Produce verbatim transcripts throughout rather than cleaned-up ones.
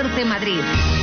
Serce Madrid.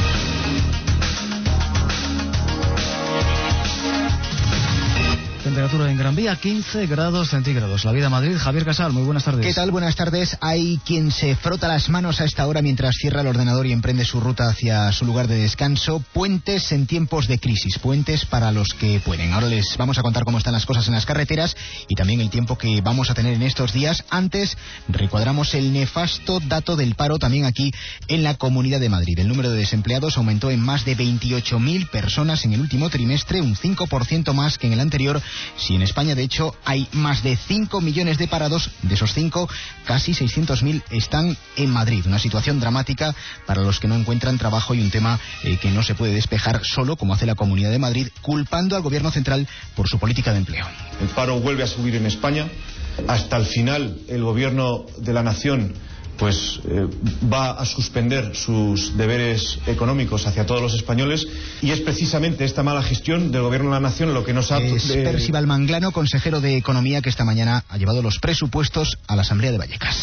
Temperatura en Gran Vía, quince grados centígrados. La Vida Madrid, Javier Casal, muy buenas tardes. ¿Qué tal? Buenas tardes. Hay quien se frota las manos a esta hora mientras cierra el ordenador y emprende su ruta hacia su lugar de descanso. Puentes en tiempos de crisis, puentes para los que pueden. Ahora les vamos a contar cómo están las cosas en las carreteras y también el tiempo que vamos a tener en estos días. Antes, recuadramos el nefasto dato del paro también aquí en la Comunidad de Madrid. El número de desempleados aumentó en más de veintiocho mil personas en el último trimestre, un cinco por ciento más que en el anterior. Si en España, de hecho, hay más de cinco millones de parados, de esos cinco, casi seiscientos mil están en Madrid. Una situación dramática para los que no encuentran trabajo y un tema eh, que no se puede despejar solo, como hace la Comunidad de Madrid, culpando al Gobierno central por su política de empleo. El paro vuelve a subir en España. Hasta el final, el Gobierno de la Nación pues eh, va a suspender sus deberes económicos hacia todos los españoles, y es precisamente esta mala gestión del Gobierno de la Nación lo que nos ha... Es eh... Percival Manglano, consejero de Economía, que esta mañana ha llevado los presupuestos a la Asamblea de Vallecas.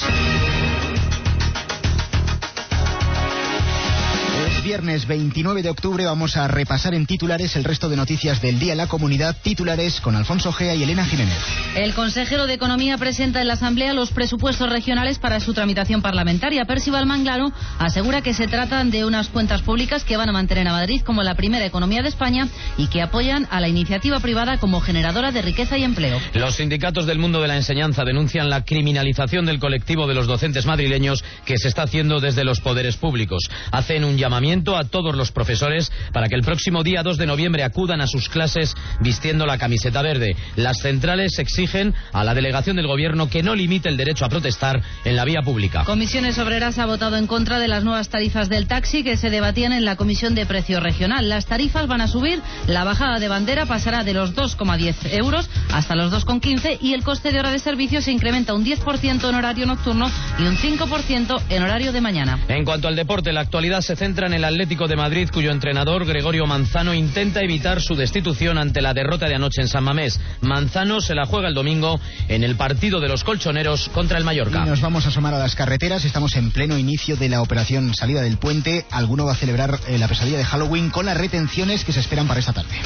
Viernes veintinueve de octubre vamos a repasar en titulares el resto de noticias del día en la comunidad. Titulares con Alfonso Gea y Elena Jiménez. El consejero de Economía presenta en la Asamblea los presupuestos regionales para su tramitación parlamentaria. Percival Manglano asegura que se tratan de unas cuentas públicas que van a mantener a Madrid como la primera economía de España y que apoyan a la iniciativa privada como generadora de riqueza y empleo. Los sindicatos del mundo de la enseñanza denuncian la criminalización del colectivo de los docentes madrileños que se está haciendo desde los poderes públicos. Hacen un llamamiento a todos los profesores para que el próximo día dos de noviembre acudan a sus clases vistiendo la camiseta verde. Las centrales exigen a la delegación del gobierno que no limite el derecho a protestar en la vía pública. Comisiones Obreras ha votado en contra de las nuevas tarifas del taxi que se debatían en la Comisión de Precio Regional. Las tarifas van a subir, la bajada de bandera pasará de los dos coma diez euros hasta los dos coma quince y el coste de hora de servicio se incrementa un diez por ciento en horario nocturno y un cinco por ciento en horario de mañana. En cuanto al deporte, la actualidad se centra en el Atlético de Madrid, cuyo entrenador, Gregorio Manzano, intenta evitar su destitución ante la derrota de anoche en San Mamés. Manzano se la juega el domingo en el partido de los colchoneros contra el Mallorca. Y nos vamos a asomar a las carreteras. Estamos en pleno inicio de la operación salida del puente. Alguno va a celebrar eh, la pesadilla de Halloween con las retenciones que se esperan para esta tarde.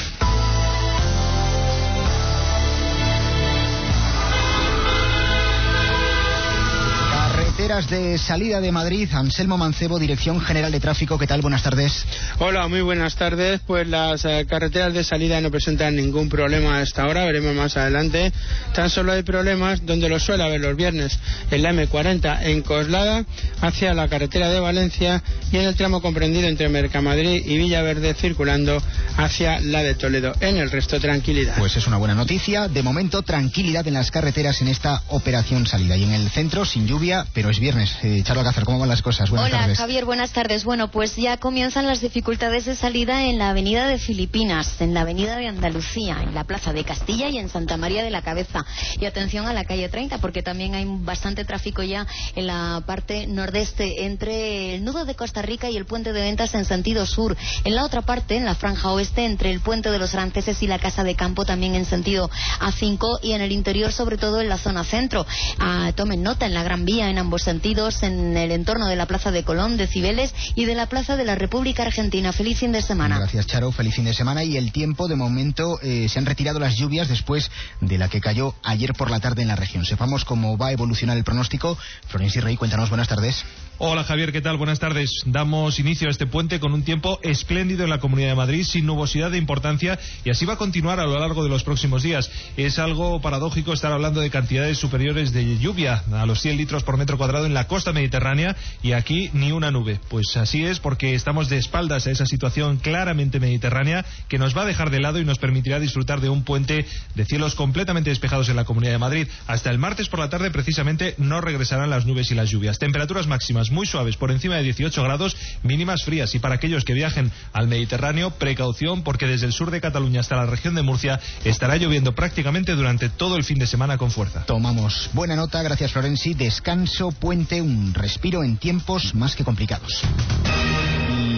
Carreteras de salida de Madrid, Anselmo Mancebo, Dirección General de Tráfico. ¿Qué tal? Buenas tardes. Hola, muy buenas tardes. Pues las eh, carreteras de salida no presentan ningún problema a esta hora, veremos más adelante. Tan solo hay problemas donde los suele haber los viernes, en la eme cuarenta en Coslada hacia la carretera de Valencia y en el tramo comprendido entre Mercamadrid y Villaverde circulando hacia la de Toledo. En el resto, tranquilidad. Pues es una buena noticia. De momento, tranquilidad en las carreteras en esta operación salida. Y en el centro, sin lluvia, pero es viernes. Eh, Charo Alcázar, ¿cómo van las cosas? Buenas Hola, tardes. Javier, buenas tardes. Bueno, pues ya comienzan las dificultades de salida en la avenida de Filipinas, en la avenida de Andalucía, en la plaza de Castilla y en Santa María de la Cabeza. Y atención a la calle treinta, porque también hay bastante tráfico ya en la parte nordeste, entre el nudo de Costa Rica y el puente de Ventas en sentido sur. En la otra parte, en la franja oeste, entre el puente de los Franceses y la Casa de Campo, también en sentido a cinco, y en el interior, sobre todo en la zona centro. Ah, tomen nota, en la Gran Vía, en ambos sentidos, en el entorno de la Plaza de Colón, de Cibeles y de la Plaza de la República Argentina. Feliz fin de semana. Gracias, Charo. Feliz fin de semana. Y el tiempo, de momento, eh, se han retirado las lluvias después de la que cayó ayer por la tarde en la región. Sepamos cómo va a evolucionar el pronóstico. Florencio Rey, cuéntanos. Buenas tardes. Hola, Javier, ¿qué tal? Buenas tardes. Damos inicio a este puente con un tiempo espléndido en la Comunidad de Madrid, sin nubosidad de importancia, y así va a continuar a lo largo de los próximos días. Es algo paradójico estar hablando de cantidades superiores de lluvia, a los cien litros por metro cuadrado en la costa mediterránea, y aquí ni una nube. Pues así es, porque estamos de espaldas a esa situación claramente mediterránea que nos va a dejar de lado y nos permitirá disfrutar de un puente de cielos completamente despejados en la Comunidad de Madrid. Hasta el martes por la tarde, precisamente, no regresarán las nubes y las lluvias. Temperaturas máximas muy suaves, por encima de dieciocho grados, mínimas frías, y para aquellos que viajen al Mediterráneo, precaución, porque desde el sur de Cataluña hasta la región de Murcia estará lloviendo prácticamente durante todo el fin de semana con fuerza. Tomamos buena nota, gracias Florenci. Descanso, puente, un respiro en tiempos más que complicados. Y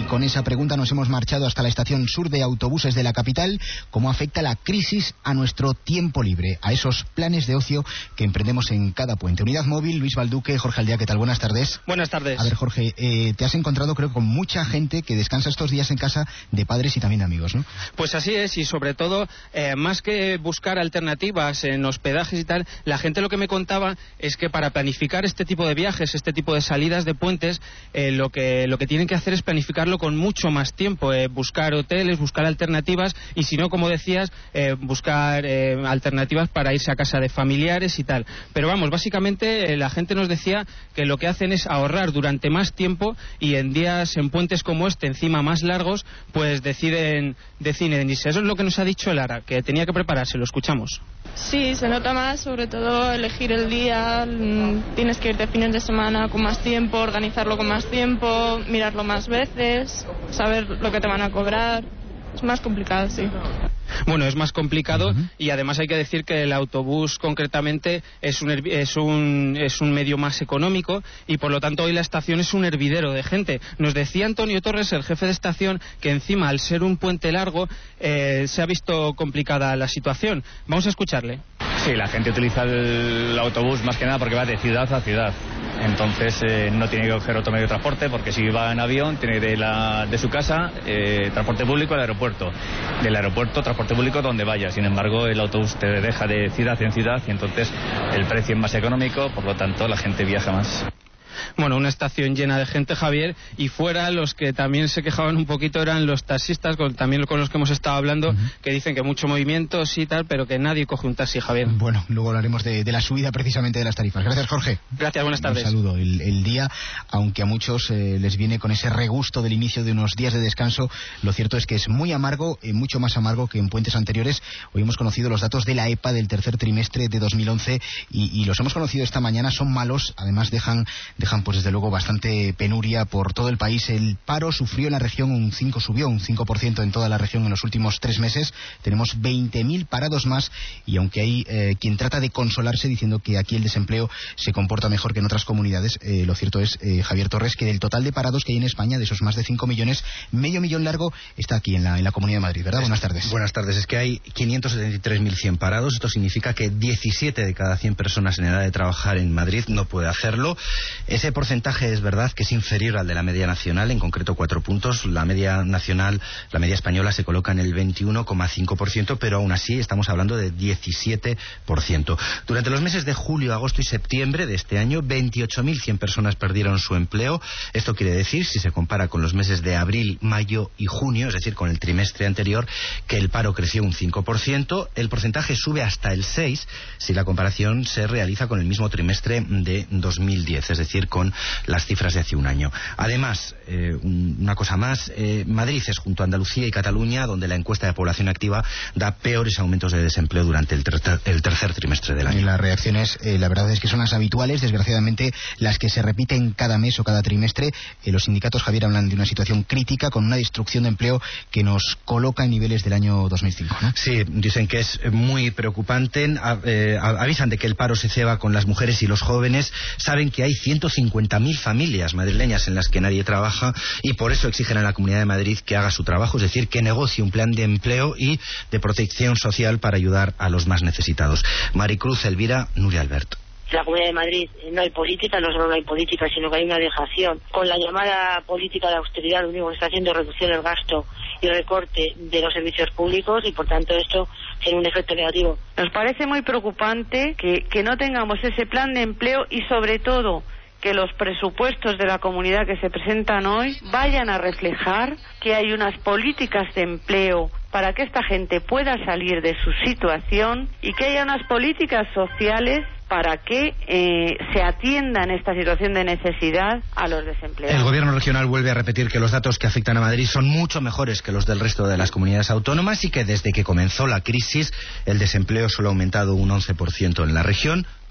con esa pregunta nos hemos marchado hasta la estación sur de autobuses de la capital. ¿Cómo afecta la crisis a nuestro tiempo libre, a esos planes de ocio que emprendemos en cada puente? Unidad Móvil, Luis Balduque, Jorge Aldea, ¿qué tal? Buenas tardes. Buenas tardes. A ver, Jorge, eh, te has encontrado creo con mucha gente que descansa estos días en casa de padres y también de amigos, ¿no? Pues así es, y sobre todo, eh, más que buscar alternativas en hospedajes y tal, la gente lo que me contaba es que para planificar este tipo de viajes, este tipo de salidas de puentes, eh, lo que lo que tienen que hacer es planificarlo con mucho más tiempo, eh, buscar hoteles, buscar alternativas, y si no, como decías, eh, buscar eh, alternativas para irse a casa de familiares y tal. Pero vamos, básicamente eh, la gente nos decía que lo que hacen es ahorrar durante más tiempo, y en días, en puentes como este, encima más largos, pues deciden, deciden irse. Eso es lo que nos ha dicho Lara, que tenía que prepararse. Lo escuchamos. Sí, se nota más, sobre todo elegir el día, tienes que irte fines de semana con más tiempo, organizarlo con más tiempo, mirarlo más veces, saber lo que te van a cobrar. Es más complicado, sí. Bueno, es más complicado, uh-huh. Y además hay que decir que el autobús concretamente es un, es un es un medio más económico, y por lo tanto hoy la estación es un hervidero de gente. Nos decía Antonio Torres, el jefe de estación, que encima al ser un puente largo eh, se ha visto complicada la situación. Vamos a escucharle. Sí, la gente utiliza el autobús más que nada porque va de ciudad a ciudad. Entonces eh, no tiene que coger otro medio de transporte, porque si va en avión tiene de, la, de su casa eh, transporte público al aeropuerto, del aeropuerto transporte público donde vaya. Sin embargo, el autobús te deja de ciudad en ciudad, y entonces el precio es más económico, por lo tanto la gente viaja más. Bueno, una estación llena de gente, Javier, y fuera los que también se quejaban un poquito eran los taxistas, con, también con los que hemos estado hablando, uh-huh. que dicen que mucho movimiento, sí, tal, pero que nadie coge un taxi, Javier. Bueno, luego hablaremos de, de la subida precisamente de las tarifas. Gracias, Jorge. Gracias, buenas tardes. Un saludo. El, el día, aunque a muchos eh, les viene con ese regusto del inicio de unos días de descanso, lo cierto es que es muy amargo, eh, mucho más amargo que en puentes anteriores. Hoy hemos conocido los datos de la E P A del tercer trimestre de dos mil once y, y los hemos conocido esta mañana. Son malos, además dejan, dejan pues desde luego bastante penuria por todo el país. El paro sufrió en la región un cinco, subió un cinco por ciento en toda la región en los últimos tres meses. Tenemos veinte mil parados más, y aunque hay eh, quien trata de consolarse diciendo que aquí el desempleo se comporta mejor que en otras comunidades, eh, lo cierto es, eh, Javier Torres, que del total de parados que hay en España, de esos más de cinco millones, medio millón largo está aquí en la, en la Comunidad de Madrid, ¿verdad? Buenas tardes. Buenas tardes. Es que hay quinientos setenta y tres mil cien parados. Esto significa que diecisiete de cada cien personas en edad de trabajar en Madrid no puede hacerlo. Ese porcentaje es verdad que es inferior al de la media nacional, en concreto cuatro puntos. La media nacional, la media española se coloca en el veintiuno coma cinco por ciento, pero aún así estamos hablando de diecisiete por ciento. Durante los meses de julio, agosto y septiembre de este año, veintiocho mil cien personas perdieron su empleo. Esto quiere decir, si se compara con los meses de abril, mayo y junio, es decir, con el trimestre anterior, que el paro creció un cinco por ciento. El porcentaje sube hasta el seis por ciento si la comparación se realiza con el mismo trimestre de dos mil diez, es decir, con las cifras de hace un año. Además, eh, una cosa más, eh, Madrid es junto a Andalucía y Cataluña donde la encuesta de población activa da peores aumentos de desempleo durante el, ter el tercer trimestre del año. Y las reacciones, eh, la verdad es que son las habituales, desgraciadamente las que se repiten cada mes o cada trimestre. Eh, los sindicatos, Javier, hablan de una situación crítica con una destrucción de empleo que nos coloca en niveles del año dos mil cinco, ¿no? Sí, dicen que es muy preocupante. A, eh, avisan de que el paro se ceba con las mujeres y los jóvenes. Saben que hay ciento cincuenta mil familias madrileñas en las que nadie trabaja, y por eso exigen a la Comunidad de Madrid que haga su trabajo, es decir, que negocie un plan de empleo y de protección social para ayudar a los más necesitados. Maricruz, Elvira, Nuria Albert. En la Comunidad de Madrid no hay política, no solo no hay política, sino que hay una dejación. Con la llamada política de austeridad, lo único que está haciendo es reducción del gasto y recorte de los servicios públicos, y por tanto esto tiene un efecto negativo. Nos parece muy preocupante que, que no tengamos ese plan de empleo, y sobre todo que los presupuestos de la comunidad que se presentan hoy vayan a reflejar que hay unas políticas de empleo para que esta gente pueda salir de su situación, y que haya unas políticas sociales para que eh, se atienda en esta situación de necesidad a los desempleados. El gobierno regional vuelve a repetir que los datos que afectan a Madrid son mucho mejores que los del resto de las comunidades autónomas, y que desde que comenzó la crisis el desempleo solo ha aumentado un once por ciento en la región.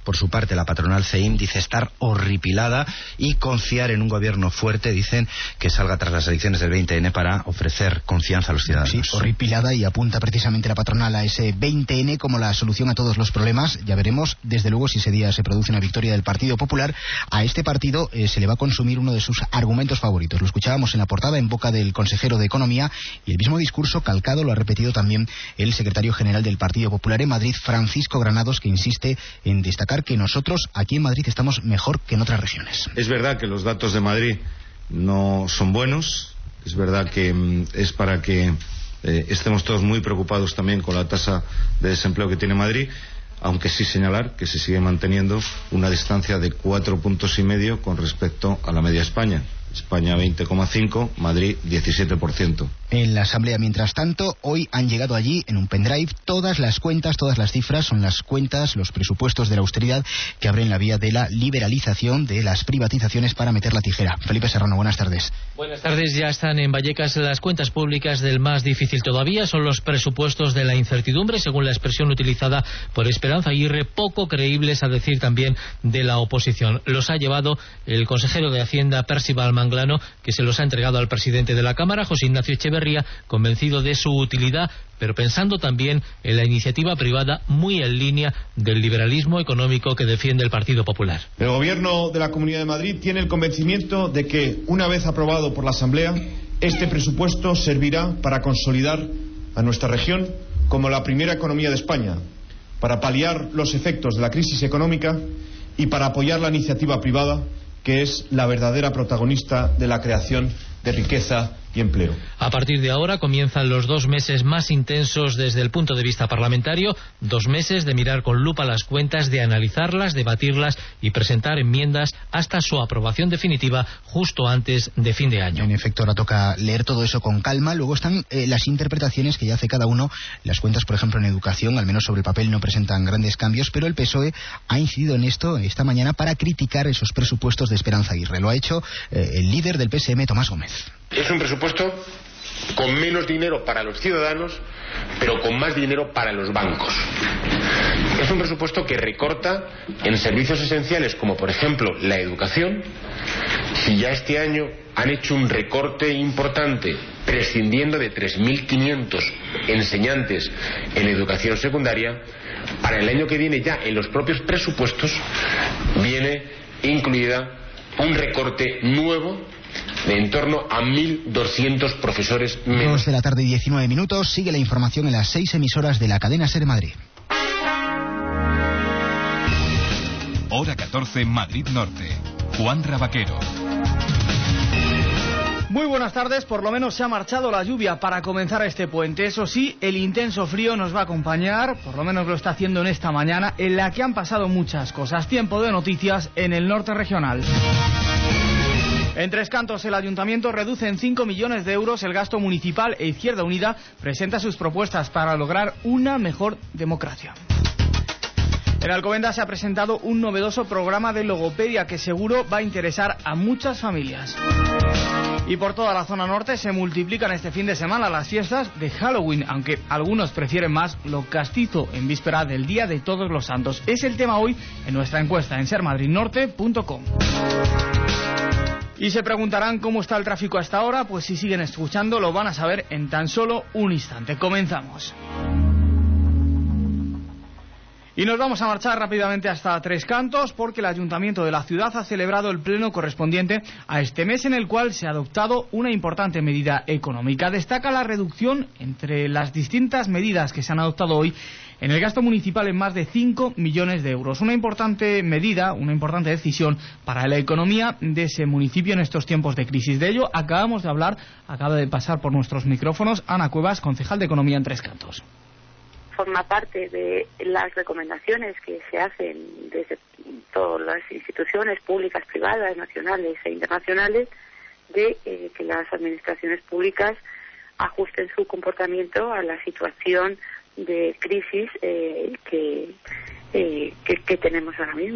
Por su parte, la patronal C E I M dice estar horripilada y confiar en un gobierno fuerte, dicen, que salga tras las elecciones del veinte ene para ofrecer confianza a los ciudadanos. Sí, horripilada, y apunta precisamente la patronal a ese veinte ene como la solución a todos los problemas. Ya veremos, desde luego, si ese día se produce una victoria del Partido Popular. A este partido eh, se le va a consumir uno de sus argumentos favoritos. Lo escuchábamos en la portada en boca del consejero de Economía, y el mismo discurso calcado lo ha repetido también el secretario general del Partido Popular en Madrid, Francisco Granados, que insiste en destacar que nosotros aquí en Madrid estamos mejor que en otras regiones. Es verdad que los datos de Madrid no son buenos, es verdad que mm, es para que eh, estemos todos muy preocupados también con la tasa de desempleo que tiene Madrid, aunque sí señalar que se sigue manteniendo una distancia de cuatro puntos y medio con respecto a la media de España. España veinte coma cinco, Madrid diecisiete por ciento. En la Asamblea, mientras tanto, hoy han llegado allí en un pendrive todas las cuentas, todas las cifras, son las cuentas, los presupuestos de la austeridad que abren la vía de la liberalización de las privatizaciones para meter la tijera. Felipe Serrano, buenas tardes. Buenas tardes, ya están en Vallecas las cuentas públicas del más difícil todavía, son los presupuestos de la incertidumbre, según la expresión utilizada por Esperanza Aguirre, poco creíbles, a decir también de la oposición. Los ha llevado el consejero de Hacienda, Percival Manglano, que se los ha entregado al presidente de la Cámara, José Ignacio Echeverría, convencido de su utilidad, pero pensando también en la iniciativa privada, muy en línea del liberalismo económico que defiende el Partido Popular. El Gobierno de la Comunidad de Madrid tiene el convencimiento de que, una vez aprobado por la Asamblea, este presupuesto servirá para consolidar a nuestra región como la primera economía de España, para paliar los efectos de la crisis económica y para apoyar la iniciativa privada, que es la verdadera protagonista de la creación de riqueza y empleo. A partir de ahora comienzan los dos meses más intensos desde el punto de vista parlamentario, dos meses de mirar con lupa las cuentas, de analizarlas, debatirlas y presentar enmiendas hasta su aprobación definitiva justo antes de fin de año. En efecto, ahora toca leer todo eso con calma. Luego están eh, las interpretaciones que ya hace cada uno. Las cuentas, por ejemplo, en educación, al menos sobre el papel, no presentan grandes cambios, pero el P S O E ha incidido en esto esta mañana para criticar esos presupuestos de Esperanza Aguirre. Lo ha hecho eh, el líder del P S M, Tomás Gómez. Es un presupuesto con menos dinero para los ciudadanos, pero con más dinero para los bancos. Es un presupuesto que recorta en servicios esenciales como, por ejemplo, la educación. Si ya este año han hecho un recorte importante prescindiendo de tres mil quinientos enseñantes en educación secundaria, para el año que viene ya en los propios presupuestos viene incluida un recorte nuevo de en torno a mil doscientos profesores menos. Dos de la tarde y diecinueve minutos. Sigue la información en las seis emisoras de la cadena SER Madrid. Hora catorce, Madrid Norte. Juan Rabaquero. Muy buenas tardes, por lo menos se ha marchado la lluvia para comenzar este puente. Eso sí, el intenso frío nos va a acompañar, por lo menos lo está haciendo en esta mañana, en la que han pasado muchas cosas. Tiempo de noticias en el norte regional. En Tres Cantos, el Ayuntamiento reduce en cinco millones de euros el gasto municipal e Izquierda Unida presenta sus propuestas para lograr una mejor democracia. En Alcobendas se ha presentado un novedoso programa de logopedia que seguro va a interesar a muchas familias. Y por toda la zona norte se multiplican este fin de semana las fiestas de Halloween, aunque algunos prefieren más lo castizo en víspera del Día de Todos los Santos. Es el tema hoy en nuestra encuesta en ser madrid norte punto com. Y se preguntarán cómo está el tráfico hasta ahora, pues si siguen escuchando lo van a saber en tan solo un instante. Comenzamos. Y nos vamos a marchar rápidamente hasta Tres Cantos porque el Ayuntamiento de la ciudad ha celebrado el pleno correspondiente a este mes en el cual se ha adoptado una importante medida económica. Destaca la reducción entre las distintas medidas que se han adoptado hoy en el gasto municipal en más de cinco millones de euros. Una importante medida, una importante decisión para la economía de ese municipio en estos tiempos de crisis. De ello acabamos de hablar, acaba de pasar por nuestros micrófonos Ana Cuevas, concejal de Economía en Tres Cantos. Forma parte de las recomendaciones que se hacen desde todas las instituciones públicas, privadas, nacionales e internacionales, de eh, que las administraciones públicas ajusten su comportamiento a la situación de crisis eh, que, eh, que, que tenemos ahora mismo.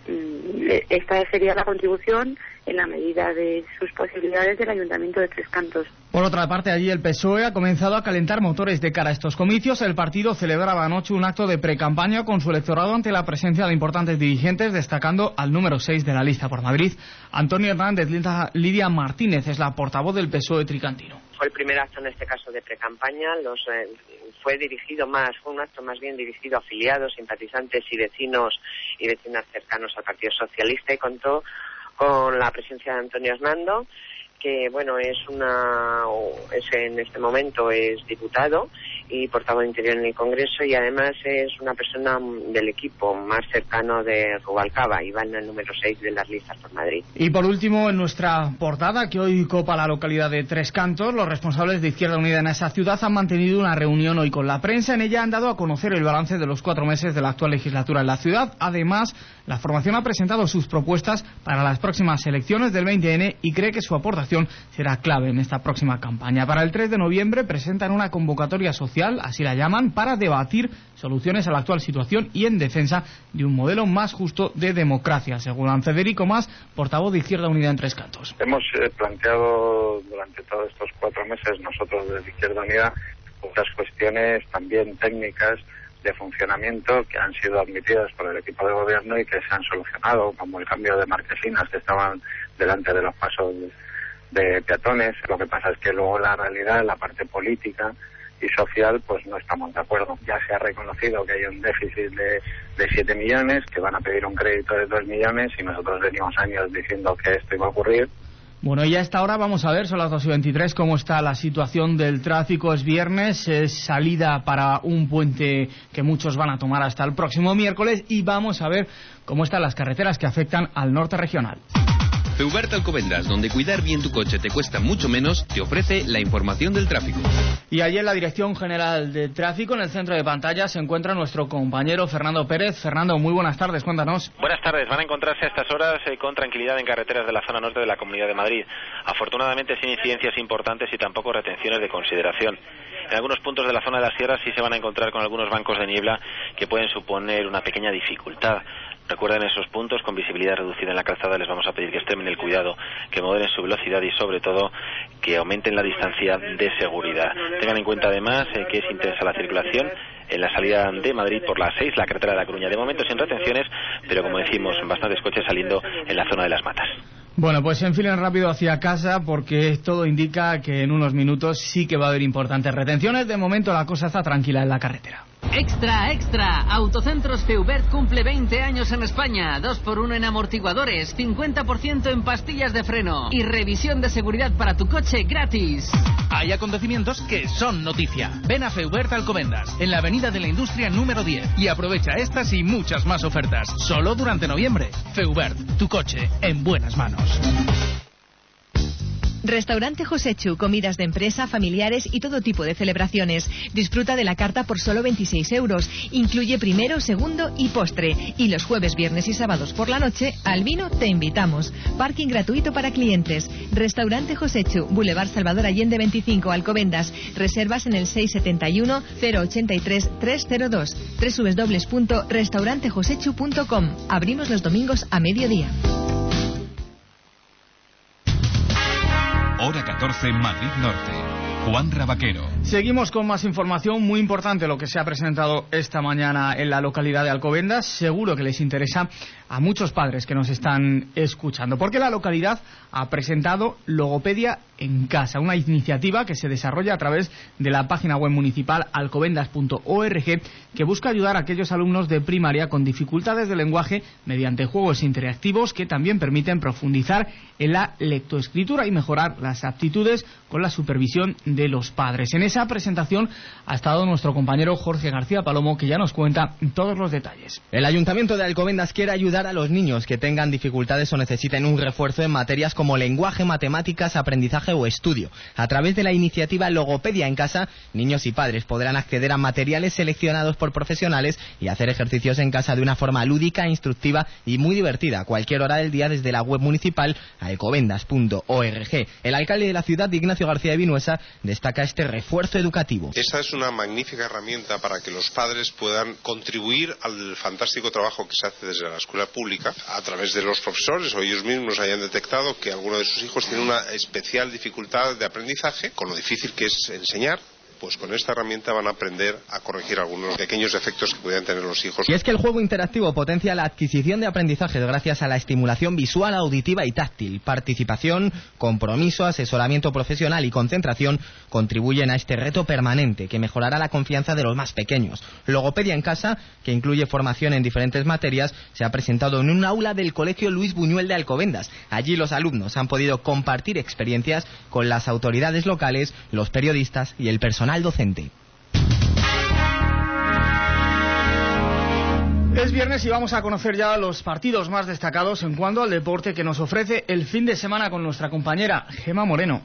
esta sería la contribución en la medida de sus posibilidades del Ayuntamiento de Tres Cantos. Por otra parte, allí el P S O E ha comenzado a calentar motores de cara a estos comicios. El partido celebraba anoche un acto de precampaña con su electorado ante la presencia de importantes dirigentes, destacando al número seis de la lista por Madrid, Antonio Hernández. Lidia Martínez es la portavoz del P S O E tricantino. Fue el primer acto en este caso de precampaña, los eh, fue dirigido más, fue un acto más bien dirigido a afiliados, simpatizantes y vecinos y vecinas cercanos al Partido Socialista, y contó con la presencia de Antonio Hernando, que bueno es una es en este momento es diputado y portavoz de Interior en el Congreso, y además es una persona del equipo más cercano de Rubalcaba y va en el número seis de las listas por Madrid. Y por último, en nuestra portada, que hoy copa la localidad de Tres Cantos, los responsables de Izquierda Unida en esa ciudad han mantenido una reunión hoy con la prensa. En ella han dado a conocer el balance de los cuatro meses de la actual legislatura en la ciudad. Además, la formación ha presentado sus propuestas para las próximas elecciones del veinte ene y cree que su aportación será clave en esta próxima campaña. Para el tres de noviembre presentan una convocatoria social, así la llaman, para debatir soluciones a la actual situación y en defensa de un modelo más justo de democracia, según Federico Mas, portavoz de Izquierda Unida en Tres Cantos. Hemos eh, planteado durante todos estos cuatro meses nosotros desde Izquierda Unida otras cuestiones también técnicas de funcionamiento que han sido admitidas por el equipo de gobierno y que se han solucionado, como el cambio de marquesinas que estaban delante de los pasos de, de peatones. Lo que pasa es que luego la realidad, la parte política y social, pues no estamos de acuerdo. Ya se ha reconocido que hay un déficit de, de siete millones, que van a pedir un crédito de dos millones, y nosotros venimos años diciendo que esto iba a ocurrir. Bueno, y a esta hora vamos a ver, son las dos y veintitrés, cómo está la situación del tráfico. Es viernes, es salida para un puente que muchos van a tomar hasta el próximo miércoles, y vamos a ver cómo están las carreteras que afectan al norte regional. Feubert Alcobendas, donde cuidar bien tu coche te cuesta mucho menos, te ofrece la información del tráfico. Y allí en la Dirección General de Tráfico, en el centro de pantalla, se encuentra nuestro compañero Fernando Pérez. Fernando, muy buenas tardes, cuéntanos. Buenas tardes, van a encontrarse a estas horas eh, con tranquilidad en carreteras de la zona norte de la Comunidad de Madrid. Afortunadamente sin incidencias importantes y tampoco retenciones de consideración. En algunos puntos de la zona de las sierras sí se van a encontrar con algunos bancos de niebla que pueden suponer una pequeña dificultad. Recuerden esos puntos con visibilidad reducida en la calzada, les vamos a pedir que extremen el cuidado, que moderen su velocidad y sobre todo que aumenten la distancia de seguridad. Tengan en cuenta además eh, que es intensa la circulación en la salida de Madrid por la seis, la carretera de La Coruña. De momento sin retenciones, pero como decimos, bastantes coches saliendo en la zona de las Matas. Bueno, pues se enfilen rápido hacia casa porque todo indica que en unos minutos sí que va a haber importantes retenciones. De momento la cosa está tranquila en la carretera. Extra, extra. Autocentros Feubert cumple veinte años en España. dos por uno en amortiguadores, cincuenta por ciento en pastillas de freno y revisión de seguridad para tu coche gratis. Hay acontecimientos que son noticia. Ven a Feubert Alcobendas, en la Avenida de la Industria número diez, y aprovecha estas y muchas más ofertas. Solo durante noviembre. Feubert, tu coche en buenas manos. Restaurante Josechu, comidas de empresa, familiares y todo tipo de celebraciones. Disfruta de la carta por solo veintiséis euros. Incluye primero, segundo y postre. Y los jueves, viernes y sábados por la noche, al vino te invitamos. Parking gratuito para clientes. Restaurante Josechu, Boulevard Salvador Allende veinticinco, Alcobendas. Reservas en el seis siete uno, cero ocho tres, tres cero dos. doble u doble u doble u punto restaurante josechu punto com. Abrimos los domingos a mediodía. Hora catorce, Madrid Norte. Juan Rabaquero. Seguimos con más información muy importante, lo que se ha presentado esta mañana en la localidad de Alcobendas. Seguro que les interesa a muchos padres que nos están escuchando, porque la localidad ha presentado Logopedia en Casa, una iniciativa que se desarrolla a través de la página web municipal alcobendas punto org, que busca ayudar a aquellos alumnos de primaria con dificultades de lenguaje mediante juegos interactivos que también permiten profundizar en la lectoescritura y mejorar las aptitudes con la supervisión de los padres. En esa presentación ha estado nuestro compañero Jorge García Palomo, que ya nos cuenta todos los detalles. El Ayuntamiento de Alcobendas quiere ayudar a los niños que tengan dificultades o necesiten un refuerzo en materias como lenguaje, matemáticas, aprendizaje o estudio. A través de la iniciativa Logopedia en Casa, niños y padres podrán acceder a materiales seleccionados por profesionales y hacer ejercicios en casa de una forma lúdica, instructiva y muy divertida, a cualquier hora del día desde la web municipal alcobendas punto org. El alcalde de la ciudad, Ignacio García de Vinuesa, destaca este refuerzo esfuerzo educativo. Esta es una magnífica herramienta para que los padres puedan contribuir al fantástico trabajo que se hace desde la escuela pública a través de los profesores o ellos mismos hayan detectado que alguno de sus hijos tiene una especial dificultad de aprendizaje, con lo difícil que es enseñar. Pues con esta herramienta van a aprender a corregir algunos pequeños defectos que pudieran tener los hijos. Y es que el juego interactivo potencia la adquisición de aprendizajes gracias a la estimulación visual, auditiva y táctil. Participación, compromiso, asesoramiento profesional y concentración contribuyen a este reto permanente que mejorará la confianza de los más pequeños. Logopedia en casa, que incluye formación en diferentes materias, se ha presentado en un aula del Colegio Luis Buñuel de Alcobendas. Allí los alumnos han podido compartir experiencias con las autoridades locales, los periodistas y el personal docente. Es viernes y vamos a conocer ya los partidos más destacados en cuanto al deporte que nos ofrece el fin de semana con nuestra compañera Gema Moreno.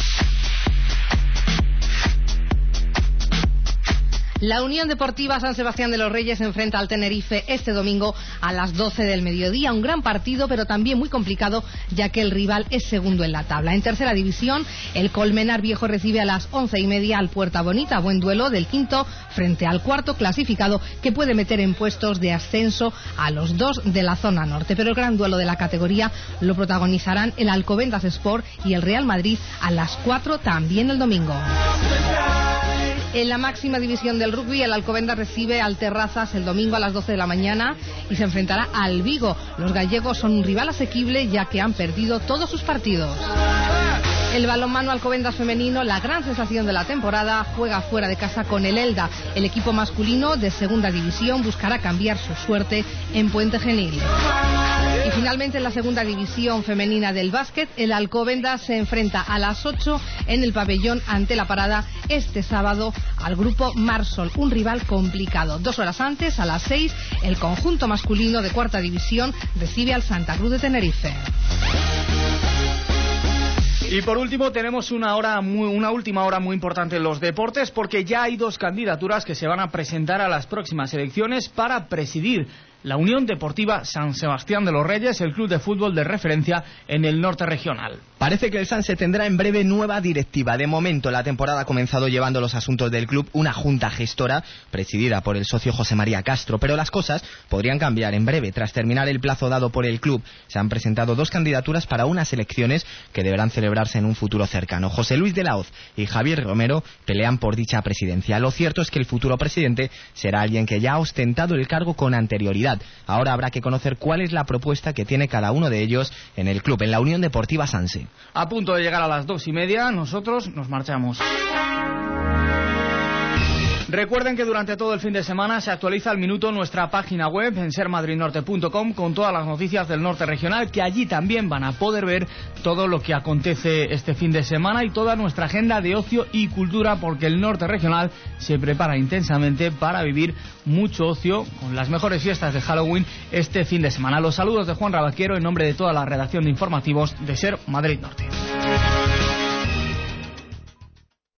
La Unión Deportiva San Sebastián de los Reyes se enfrenta al Tenerife este domingo a las doce del mediodía. Un gran partido, pero también muy complicado, ya que el rival es segundo en la tabla. En tercera división, el Colmenar Viejo recibe a las once y media al Puerta Bonita. Buen duelo del quinto frente al cuarto clasificado, que puede meter en puestos de ascenso a los dos de la zona norte. Pero el gran duelo de la categoría lo protagonizarán el Alcobendas Sport y el Real Madrid a las cuatro también el domingo. En la máxima división del rugby, el Alcobendas recibe al Terrazas el domingo a las doce de la mañana y se enfrentará al Vigo. Los gallegos son un rival asequible, ya que han perdido todos sus partidos. El balonmano Alcobendas femenino, la gran sensación de la temporada, juega fuera de casa con el Elda. El equipo masculino de segunda división buscará cambiar su suerte en Puente Genil. Y finalmente, en la segunda división femenina del básquet, el Alcobendas se enfrenta a las ocho en el pabellón ante la Parada este sábado al grupo Marsol, un rival complicado. Dos horas antes, a las seis, el conjunto masculino de cuarta división recibe al Santa Cruz de Tenerife. Y por último tenemos una hora muy, una última hora muy importante en los deportes, porque ya hay dos candidaturas que se van a presentar a las próximas elecciones para presidir la Unión Deportiva San Sebastián de los Reyes, el club de fútbol de referencia en el norte regional. Parece que el Sanse tendrá en breve nueva directiva. De momento, la temporada ha comenzado llevando los asuntos del club una junta gestora presidida por el socio José María Castro, pero las cosas podrían cambiar en breve. Tras terminar el plazo dado por el club, se han presentado dos candidaturas para unas elecciones que deberán celebrarse en un futuro cercano. José Luis de la Hoz y Javier Romero pelean por dicha presidencia. Lo cierto es que el futuro presidente será alguien que ya ha ostentado el cargo con anterioridad. Ahora habrá que conocer cuál es la propuesta que tiene cada uno de ellos en el club, en la Unión Deportiva Sanse. A punto de llegar a las dos y media, nosotros nos marchamos. Recuerden que durante todo el fin de semana se actualiza al minuto nuestra página web en ser madrid norte punto com con todas las noticias del norte regional, que allí también van a poder ver todo lo que acontece este fin de semana y toda nuestra agenda de ocio y cultura, porque el norte regional se prepara intensamente para vivir mucho ocio con las mejores fiestas de Halloween este fin de semana. Los saludos de Juan Rabaquero en nombre de toda la redacción de informativos de Ser Madrid Norte.